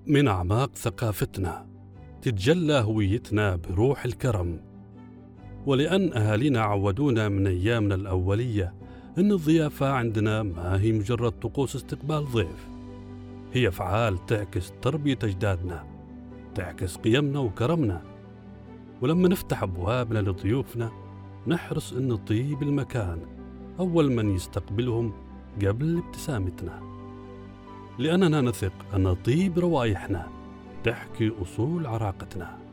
من أعماق ثقافتنا تتجلى هويتنا بروح الكرم، ولأن أهالينا عودونا من أيامنا الأولية أن الضيافة عندنا ما هي مجرد طقوس استقبال ضيف، هي أفعال تعكس تربية أجدادنا، تعكس قيمنا وكرمنا. ولما نفتح أبوابنا لضيوفنا نحرص أن نطيب المكان أول من يستقبلهم قبل ابتسامتنا، لأننا نثق أن طيب روايحنا تحكي أصول عراقتنا.